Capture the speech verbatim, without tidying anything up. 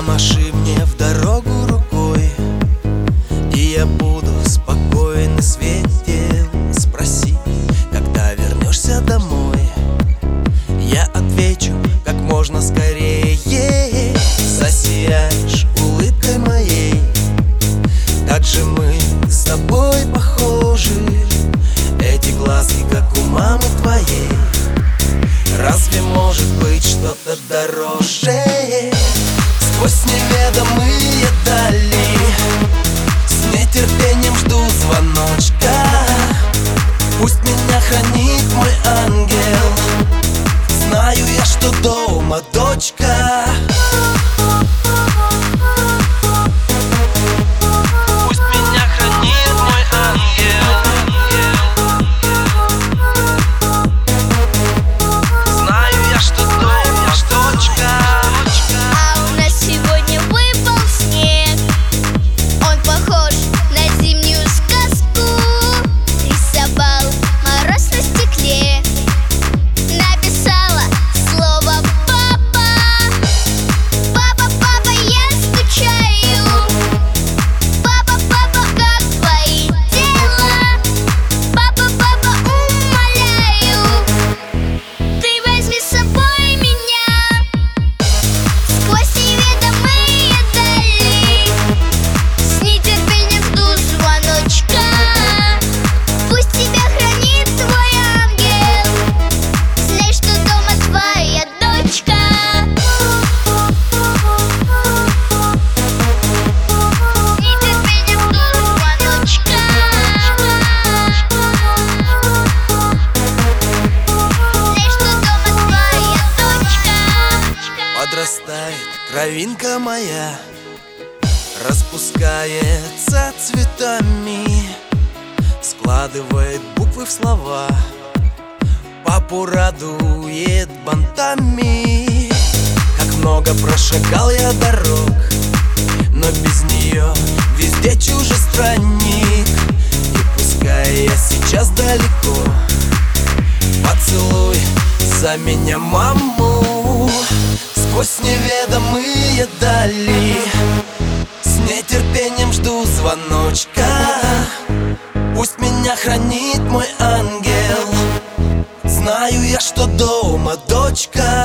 Помаши мне в дорогу рукой, и я буду спокойно светил. Спроси, когда вернешься домой. Я отвечу как можно скорее. Засияешь улыбкой моей. Так же мы с тобой похожи. Эти глазки, как у мамы твоей. Разве может быть что-то дороже? Сквозь неведомые дали с нетерпением жду звоночка. Пусть меня хранит мой ангел. Знаю я, что дома дочка. Пусть меня хранит мой ангел. Знаю я, что дома дочка. А у нас сегодня выпал снег. Он похож на зимнюю сказку. Рисовал мороз на стекле. Написала слово «папа». Папа, папа, я скучаю. Папа, папа, как твои дела? Папа, папа, умоляю, ты возьми с собой меня. Сквозь неведомые дали с нетерпением жду звоночка. Пусть тебя хранит твой ангел. Знай, что дома твоя дочка. С нетерпением жду звоночка. Знай, что дома твоя дочка. Подрастает кровинка моя, распускается цветами, складывает буквы в слова, папу радует бантами. Как много прошагал я дорог, но без нее везде чужестранник. И пускай я сейчас далеко, поцелуй за меня маму. Сквозь неведомые дали с нетерпением жду звоночка. Пусть меня хранит мой ангел. Знаю я, что дома дочка.